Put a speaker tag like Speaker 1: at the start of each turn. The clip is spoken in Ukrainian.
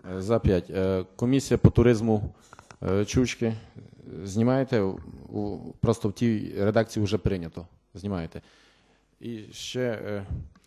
Speaker 1: За 5. Комісія по туризму Чучки. Знімаєте? Просто в тій редакції вже прийнято. Знімаєте. І ще